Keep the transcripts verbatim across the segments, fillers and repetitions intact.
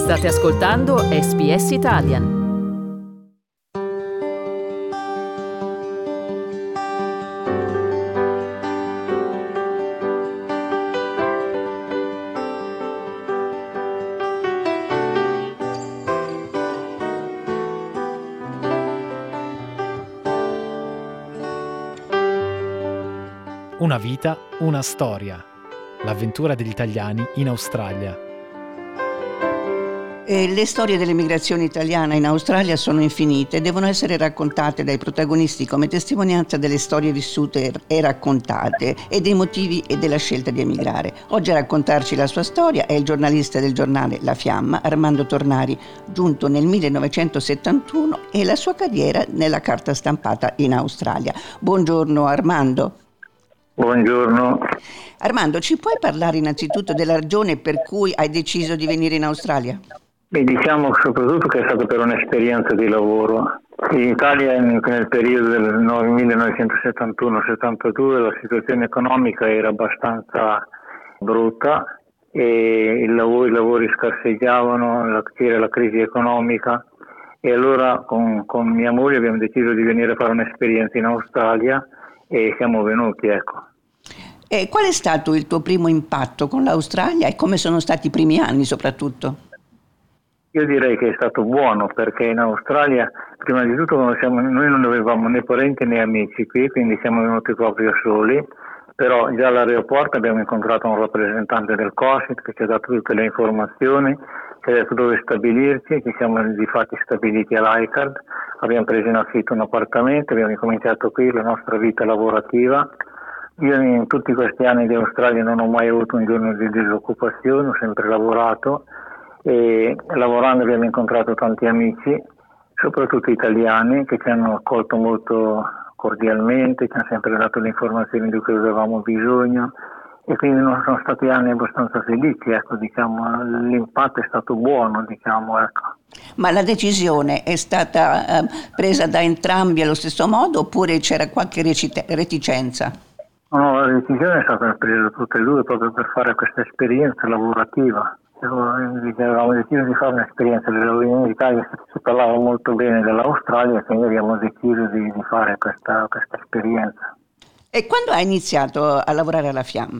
State ascoltando S B S Italian. Una vita, una storia. L'avventura degli italiani in Australia. E le storie dell'emigrazione italiana in Australia sono infinite e devono essere raccontate dai protagonisti come testimonianza delle storie vissute e raccontate e dei motivi e della scelta di emigrare. Oggi a raccontarci la sua storia è il giornalista del giornale La Fiamma, Armando Tornari, giunto nel millenovecentosettantuno, e la sua carriera nella carta stampata in Australia. Buongiorno Armando. Buongiorno. Armando, ci puoi parlare innanzitutto della ragione per cui hai deciso di venire in Australia? Beh, diciamo soprattutto che è stato per un'esperienza di lavoro. In Italia nel periodo del millenovecentosettantuno settantadue la situazione economica era abbastanza brutta e il lavoro, i lavori scarseggiavano, c'era la crisi economica, e allora con, con mia moglie abbiamo deciso di venire a fare un'esperienza in Australia e siamo venuti, ecco. E qual è stato il tuo primo impatto con l'Australia e come sono stati i primi anni soprattutto? Io direi che è stato buono, perché in Australia, prima di tutto, quando siamo, noi non avevamo né parenti né amici qui, quindi siamo venuti proprio soli, però già all'aeroporto abbiamo incontrato un rappresentante del COSIT che ci ha dato tutte le informazioni, ci ha detto dove stabilirci, ci siamo di fatti stabiliti a Leichhardt, abbiamo preso in affitto un appartamento, abbiamo incominciato qui la nostra vita lavorativa. Io in tutti questi anni di Australia non ho mai avuto un giorno di disoccupazione, ho sempre lavorato, e lavorando abbiamo incontrato tanti amici, soprattutto italiani, che ci hanno accolto molto cordialmente, ci hanno sempre dato le informazioni di cui avevamo bisogno, e quindi non sono stati anni abbastanza felici, ecco, diciamo, l'impatto è stato buono, diciamo, ecco. Ma la decisione è stata eh, presa da entrambi allo stesso modo oppure c'era qualche recite- reticenza? No, la decisione è stata presa da tutte e due proprio per fare questa esperienza lavorativa. Avevamo deciso di fare un'esperienza in Italia, si parlava molto bene dell'Australia, quindi abbiamo deciso di, di fare questa, questa esperienza. E quando hai iniziato a lavorare alla Fiamma?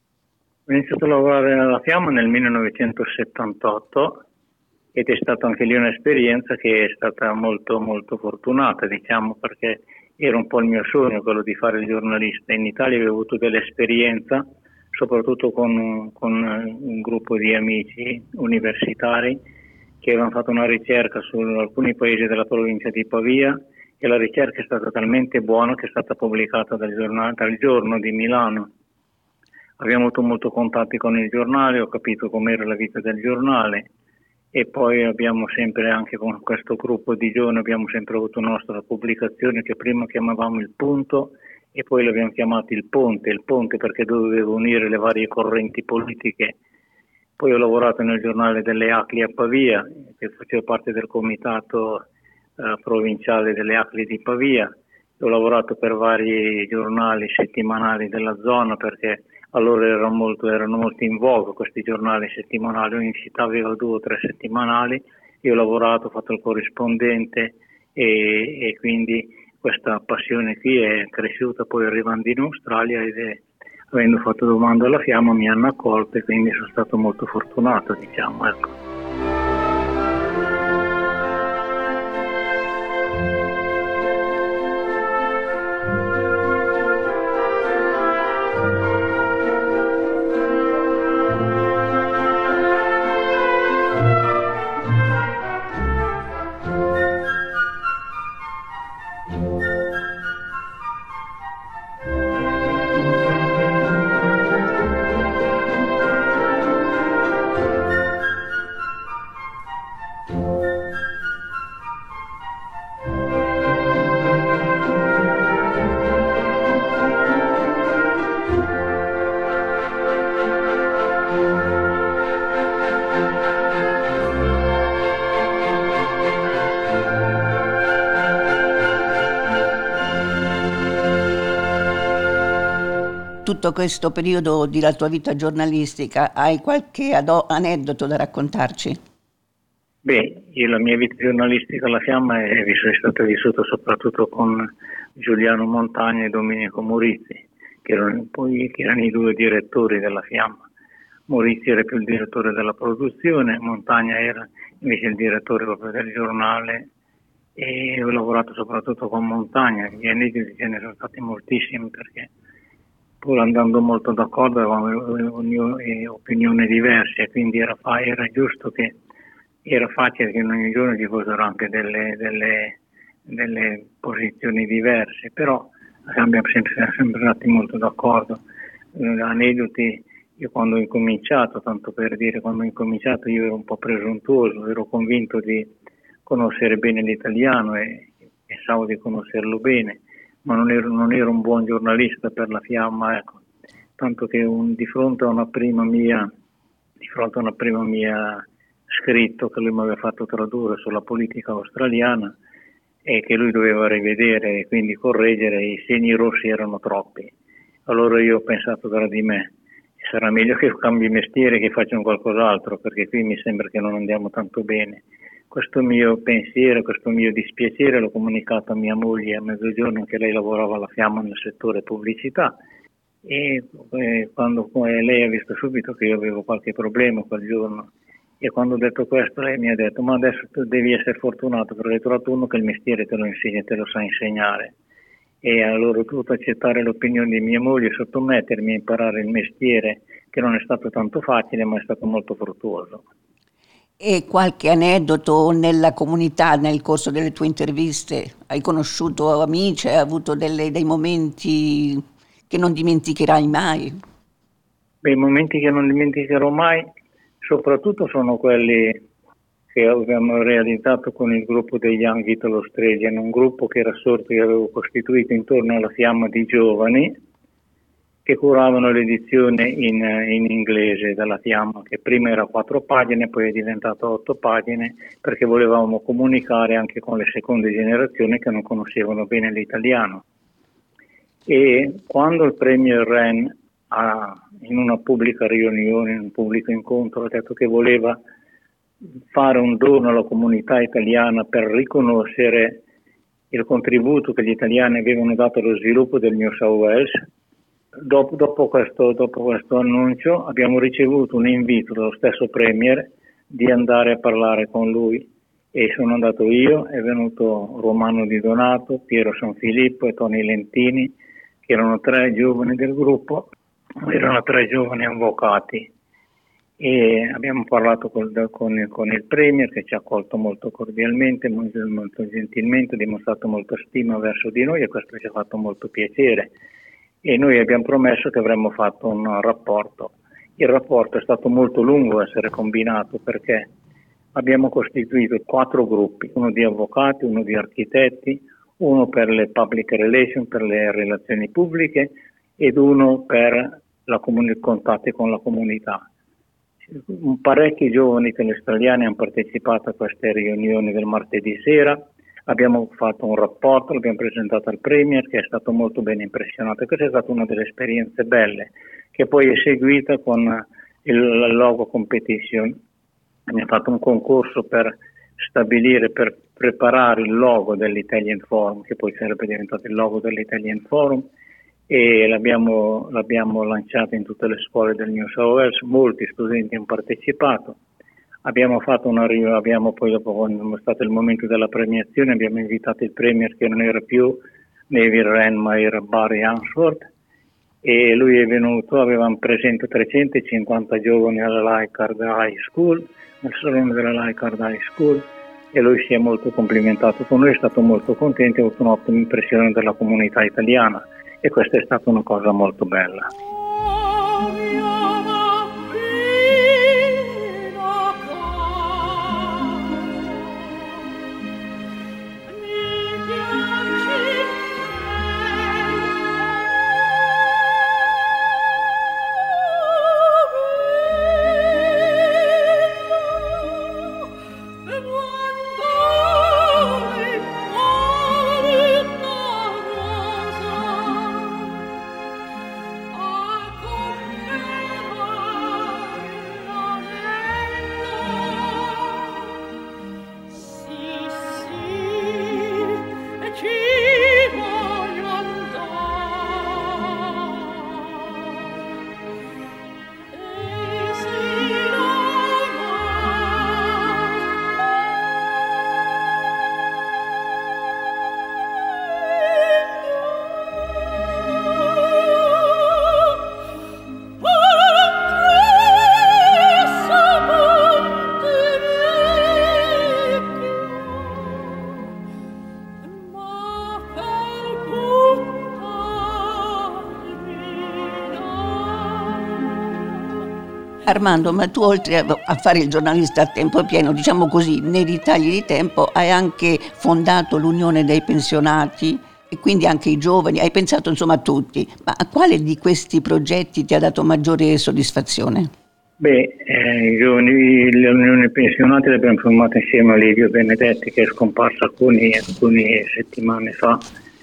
Ho iniziato a lavorare alla Fiamma nel millenovecentosettantotto ed è stata anche lì un'esperienza che è stata molto molto fortunata, diciamo, perché era un po' il mio sogno quello di fare il giornalista. In Italia avevo avuto dell'esperienza, soprattutto con, con un gruppo di amici universitari che avevano fatto una ricerca su alcuni paesi della provincia di Pavia, e la ricerca è stata talmente buona che è stata pubblicata dal giornale, dal Giorno di Milano. Abbiamo avuto molto contatti con il giornale, ho capito com'era la vita del giornale, e poi abbiamo sempre, anche con questo gruppo di giovani, abbiamo sempre avuto una nostra pubblicazione che prima chiamavamo Il Punto e poi l'abbiamo chiamato Il Ponte, il Ponte perché doveva unire le varie correnti politiche. Poi ho lavorato nel giornale delle A C L I a Pavia, che faceva parte del comitato eh, provinciale delle A C L I di Pavia. Ho lavorato per vari giornali settimanali della zona, perché allora erano molto, erano molto in voga questi giornali settimanali, ogni città aveva due o tre settimanali. Io ho lavorato, ho fatto il corrispondente e, e quindi questa passione qui è cresciuta poi arrivando in Australia, ed è, avendo fatto domanda alla Fiamma mi hanno accolto e quindi sono stato molto fortunato, diciamo, ecco. Tutto questo periodo della tua vita giornalistica, hai qualche ado- aneddoto da raccontarci? Beh, io, la mia vita giornalistica alla Fiamma è, è stata vissuta soprattutto con Giuliano Montagna e Domenico Morizzi, che erano, poi, che erano i due direttori della Fiamma. Morizzi era più il direttore della produzione, Montagna era invece il direttore proprio del giornale, e ho lavorato soprattutto con Montagna. Gli aneddoti ce ne sono stati moltissimi, perché pur andando molto d'accordo avevamo opinioni diverse, quindi era, era giusto che era facile che in ogni giorno ci fossero anche delle, delle, delle posizioni diverse, però abbiamo sempre, sempre stati molto d'accordo. Eh, aneddoti, io quando ho incominciato, tanto per dire, quando ho incominciato io ero un po' presuntuoso, ero convinto di conoscere bene l'italiano e pensavo di conoscerlo bene, ma non ero, non ero un buon giornalista per la Fiamma, ecco. Tanto che un, di fronte a una prima mia, di fronte a una prima mia scritto che lui mi aveva fatto tradurre sulla politica australiana e che lui doveva rivedere e quindi correggere, i segni rossi erano troppi. Allora io ho pensato tra di me, sarà meglio che cambi mestiere, che faccia un qualcos'altro, perché qui mi sembra che non andiamo tanto bene. Questo mio pensiero, questo mio dispiacere l'ho comunicato a mia moglie a mezzogiorno, che lei lavorava alla Fiamma nel settore pubblicità, e eh, quando eh, lei ha visto subito che io avevo qualche problema quel giorno, e quando ho detto questo lei mi ha detto: ma adesso tu devi essere fortunato, perché hai trovato uno che il mestiere te lo insegna, te lo sa insegnare. E allora ho dovuto accettare l'opinione di mia moglie, sottomettermi a imparare il mestiere, che non è stato tanto facile, ma è stato molto fruttuoso. E qualche aneddoto nella comunità, nel corso delle tue interviste? Hai conosciuto amici, hai avuto delle, dei momenti che non dimenticherai mai? Beh, i momenti che non dimenticherò mai soprattutto sono quelli che abbiamo realizzato con il gruppo dei Young Italo Australian, un gruppo che era sorto, che avevo costituito intorno alla Fiamma di giovani che curavano l'edizione in, in inglese della Fiamma, che prima era quattro pagine, poi è diventato otto pagine, perché volevamo comunicare anche con le seconde generazioni che non conoscevano bene l'italiano. E quando il Premier Ren ha, in una pubblica riunione, in un pubblico incontro, ha detto che voleva fare un dono alla comunità italiana per riconoscere il contributo che gli italiani avevano dato allo sviluppo del New South Wales, dopo, dopo, questo, dopo questo annuncio abbiamo ricevuto un invito dallo stesso Premier di andare a parlare con lui, e sono andato io, è venuto Romano Di Donato, Piero Sanfilippo e Tony Lentini, che erano tre giovani del gruppo, erano tre giovani avvocati, e abbiamo parlato con, con, con il Premier, che ci ha accolto molto cordialmente, molto, molto gentilmente, ha dimostrato molta stima verso di noi, e questo ci ha fatto molto piacere, e noi abbiamo promesso che avremmo fatto un rapporto. Il rapporto è stato molto lungo a essere combinato, perché abbiamo costituito quattro gruppi, uno di avvocati, uno di architetti, uno per le public relations, per le relazioni pubbliche, ed uno per la comuni- contatti con la comunità. Parecchi giovani australiani hanno partecipato a queste riunioni del martedì sera, abbiamo fatto un rapporto, l'abbiamo presentato al Premier, che è stato molto ben impressionato, e questa è stata una delle esperienze belle, che poi è seguita con il logo competition. Abbiamo fatto un concorso per stabilire, per preparare il logo dell'Italian Forum, che poi sarebbe diventato il logo dell'Italian Forum, e l'abbiamo, l'abbiamo lanciato in tutte le scuole del New South Wales. Molti studenti hanno partecipato. Abbiamo fatto una abbiamo poi, dopo, quando è stato il momento della premiazione, abbiamo invitato il Premier, che non era più Neville Wren ma era Barry Ainsworth, e lui è venuto. Avevamo presente trecentocinquanta giovani alla Leichhardt High School, nel salone della Leichhardt High School, e lui si è molto complimentato con noi, è stato molto contento, ha avuto un'ottima impressione della comunità italiana, e questa è stata una cosa molto bella. Oh Armando, ma tu oltre a fare il giornalista a tempo pieno, diciamo così, nei ritagli di tempo, hai anche fondato l'Unione dei Pensionati e quindi anche i giovani, hai pensato insomma a tutti, ma a quale di questi progetti ti ha dato maggiore soddisfazione? Beh, eh, i giovani, l'Unione Pensionati l'abbiamo formata insieme a Livio Benedetti, che è scomparso alcuni, alcune settimane fa,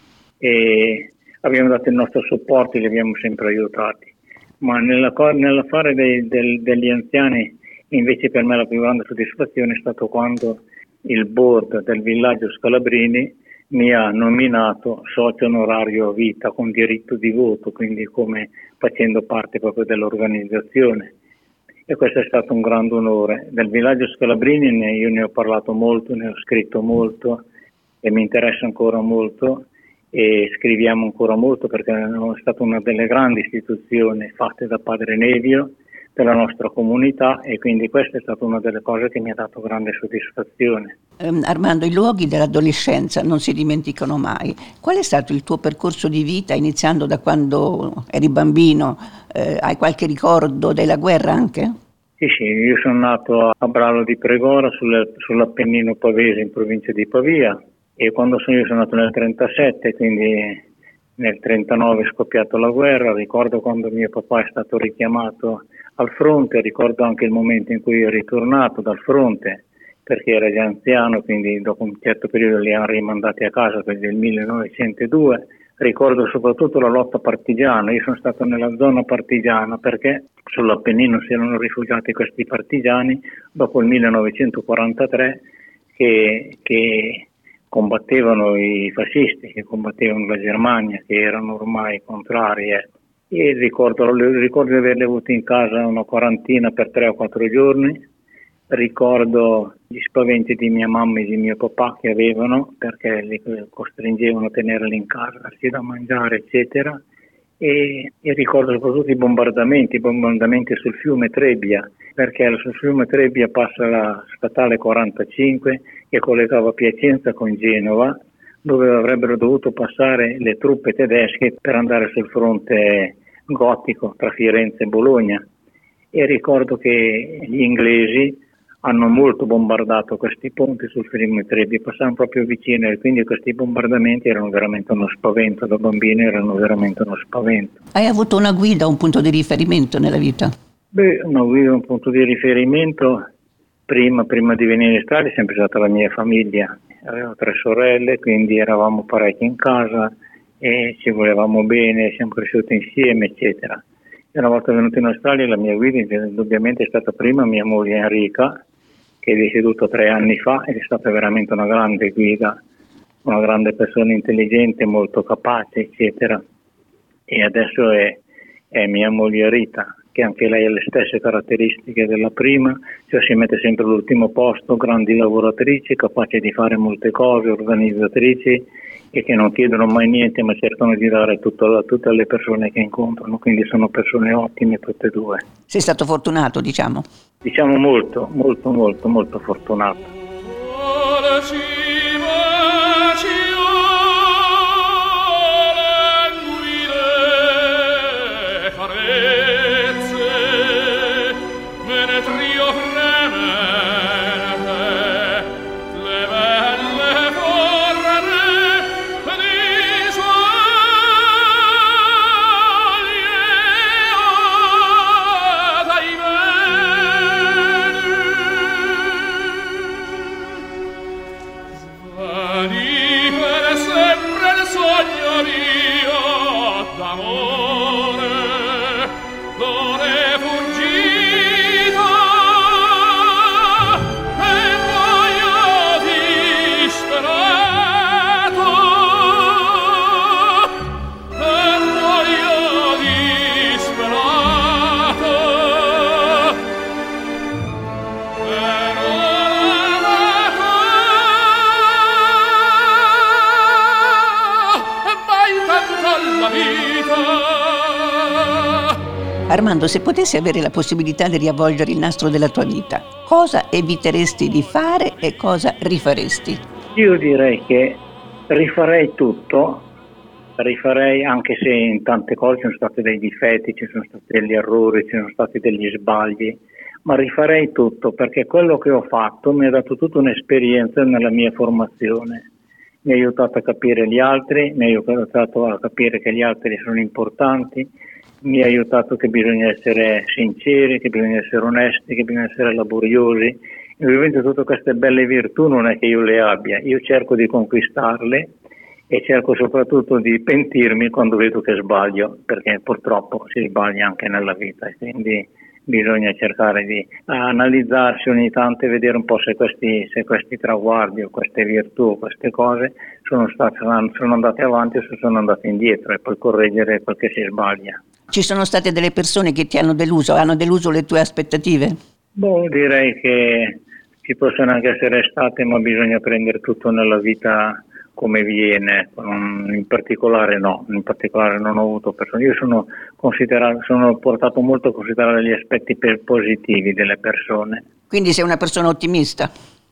e abbiamo dato il nostro supporto e li abbiamo sempre aiutati. Ma nella, nell'affare dei, del, degli anziani, invece, per me la più grande soddisfazione è stato quando il board del villaggio Scalabrini mi ha nominato socio onorario a vita con diritto di voto, quindi come facendo parte proprio dell'organizzazione. E questo è stato un grande onore. Del villaggio Scalabrini ne, io ne ho parlato molto, ne ho scritto molto e mi interessa ancora molto. E scriviamo ancora molto perché è stata una delle grandi istituzioni fatte da Padre Nevio della nostra comunità, e quindi questa è stata una delle cose che mi ha dato grande soddisfazione. Um, Armando, i luoghi dell'adolescenza non si dimenticano mai. Qual è stato il tuo percorso di vita, iniziando da quando eri bambino? Eh, hai qualche ricordo della guerra anche? Sì, sì, io sono nato a Bralo di Pregora, sul, sull'Appennino Pavese, in provincia di Pavia. E quando sono, io sono nato nel trentasette, quindi nel trentanove è scoppiata la guerra. Ricordo quando mio papà è stato richiamato al fronte, ricordo anche il momento in cui è ritornato dal fronte, perché era già anziano, quindi dopo un certo periodo li hanno rimandati a casa, quindi nel millenovecentodue. Ricordo soprattutto la lotta partigiana. Io sono stato nella zona partigiana perché sull'Appennino si erano rifugiati questi partigiani dopo il millenovecentoquarantatré che... che combattevano i fascisti, che combattevano la Germania, che erano ormai contrari. Eh. E ricordo, ricordo di averli avuti in casa una quarantina per tre o quattro giorni. Ricordo gli spaventi di mia mamma e di mio papà che avevano, perché li costringevano a tenerli in casa, darsi da mangiare, eccetera. E, e ricordo soprattutto i bombardamenti, i bombardamenti sul fiume Trebbia, perché sul fiume Trebbia passa la statale quarantacinque che collegava Piacenza con Genova, dove avrebbero dovuto passare le truppe tedesche per andare sul fronte gotico tra Firenze e Bologna. E ricordo che gli inglesi hanno molto bombardato questi ponti sul fiume Trebbia, passavano proprio vicino, e quindi questi bombardamenti erano veramente uno spavento, da bambino erano veramente uno spavento. Hai avuto una guida, un punto di riferimento nella vita? Beh, una guida, un punto di riferimento, prima, prima di venire in Italia è sempre stata la mia famiglia. Avevo tre sorelle, quindi eravamo parecchi in casa e ci volevamo bene, siamo cresciuti insieme, eccetera. E una volta venuto in Australia la mia guida indubbiamente è stata prima mia moglie Enrica, che è deceduta tre anni fa, ed è stata veramente una grande guida, una grande persona intelligente, molto capace, eccetera. E adesso è, è mia moglie Rita, che anche lei ha le stesse caratteristiche della prima, cioè si mette sempre all'ultimo posto, grandi lavoratrici, capaci di fare molte cose, organizzatrici, e che non chiedono mai niente, ma cercano di dare tutto a tutte le persone che incontrano, quindi sono persone ottime tutte e due. Sei stato fortunato, diciamo? Diciamo molto, molto, molto, molto fortunato. Armando, se potessi avere la possibilità di riavvolgere il nastro della tua vita, cosa eviteresti di fare e cosa rifaresti? Io direi che rifarei tutto rifarei, anche se in tante cose ci sono stati dei difetti, ci sono stati degli errori, ci sono stati degli sbagli, ma rifarei tutto perché quello che ho fatto mi ha dato tutta un'esperienza nella mia formazione. Mi ha aiutato a capire gli altri, mi ha aiutato a capire che gli altri sono importanti, mi ha aiutato che bisogna essere sinceri, che bisogna essere onesti, che bisogna essere laboriosi. E ovviamente tutte queste belle virtù non è che io le abbia, io cerco di conquistarle e cerco soprattutto di pentirmi quando vedo che sbaglio, perché purtroppo si sbaglia anche nella vita, e quindi bisogna cercare di analizzarsi ogni tanto e vedere un po' se questi, se questi traguardi o queste virtù, queste cose sono, state, sono andate avanti o se sono andate indietro, e poi correggere quel che si sbaglia. Ci sono state delle persone che ti hanno deluso, hanno deluso le tue aspettative? Boh, direi che ci possono anche essere state, ma bisogna prendere tutto nella vita come viene, in particolare no, in particolare non ho avuto persone. Io sono considerato, sono portato molto a considerare gli aspetti positivi delle persone. Quindi sei una persona ottimista?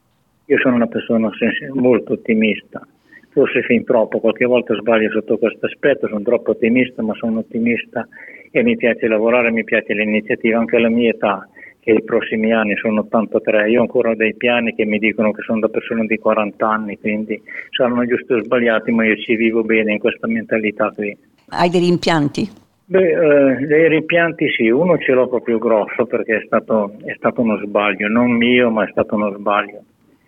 Io sono una persona molto ottimista, forse fin troppo, qualche volta sbaglio sotto questo aspetto, sono troppo ottimista, ma sono ottimista e mi piace lavorare, mi piace l'iniziativa, anche alla mia età, che i prossimi anni sono ottantatré, io ho ancora dei piani che mi dicono che sono da persona di quaranta anni, quindi saranno giusti o sbagliati, ma io ci vivo bene in questa mentalità qui. Hai dei rimpianti? Beh, eh, dei rimpianti sì, uno ce l'ho proprio grosso perché è stato, è stato uno sbaglio, non mio, ma è stato uno sbaglio.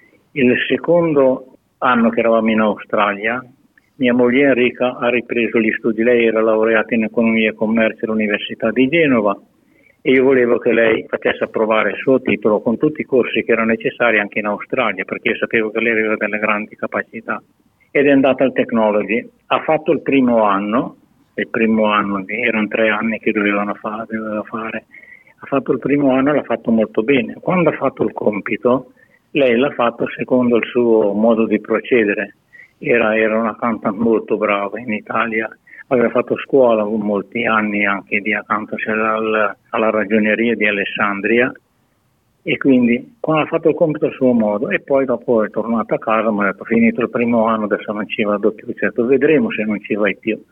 Il secondo anno che eravamo in Australia, mia moglie Enrica ha ripreso gli studi, lei era laureata in economia e commercio all'Università di Genova, e io volevo che lei facesse approvare il suo titolo con tutti i corsi che erano necessari anche in Australia, perché io sapevo che lei aveva delle grandi capacità. Ed è andata al Technology, ha fatto il primo anno, il primo anno, erano tre anni che dovevano fare, doveva fare, ha fatto il primo anno e l'ha fatto molto bene. Quando ha fatto il compito, lei l'ha fatto secondo il suo modo di procedere, era, era una cantante molto brava in Italia, aveva fatto scuola molti anni anche di accanto alla, alla ragioneria di Alessandria, e quindi quando ha fatto il compito a suo modo e poi dopo è tornato a casa, mi ha detto finito il primo anno adesso non ci vado più, certo vedremo se non ci vai più.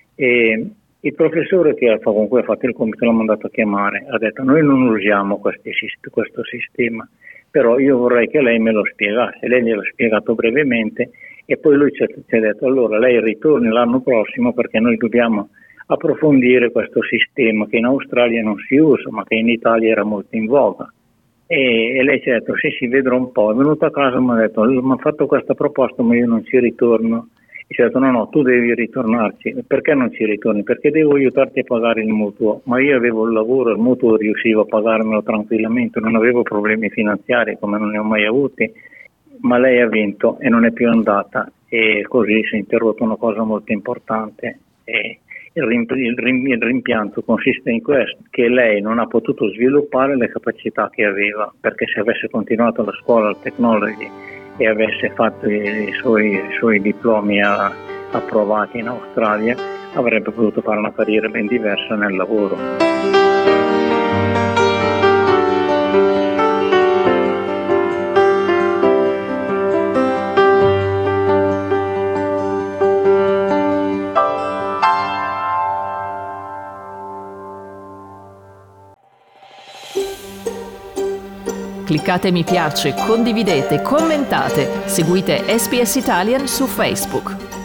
E il professore che con cui ha fatto il compito l'ha mandato a chiamare, ha detto noi non usiamo questi, questo sistema, però io vorrei che lei me lo spiegasse. Lei gliel'ha spiegato brevemente e poi lui ci ha, ci ha detto allora lei ritorni l'anno prossimo perché noi dobbiamo approfondire questo sistema che in Australia non si usa ma che in Italia era molto in voga. E, e lei ci ha detto sì sì vedrò un po', è venuto a casa e mi ha detto mi ha fatto questa proposta ma io non ci ritorno. E ci ha detto no no tu devi ritornarci. Perché non ci ritorni? Perché devo aiutarti a pagare il mutuo, ma io avevo il lavoro, il mutuo riuscivo a pagarmelo tranquillamente, non avevo problemi finanziari come non ne ho mai avuti, ma lei ha vinto e non è più andata, e così si è interrotta una cosa molto importante. E il, rimp- il, rim- il rimpianto consiste in questo, che lei non ha potuto sviluppare le capacità che aveva, perché se avesse continuato la scuola al Technology e avesse fatto i suoi, i suoi diplomi a, approvati in Australia, avrebbe potuto fare una carriera ben diversa nel lavoro. Cliccate mi piace, condividete, commentate, seguite S B S Italian su Facebook.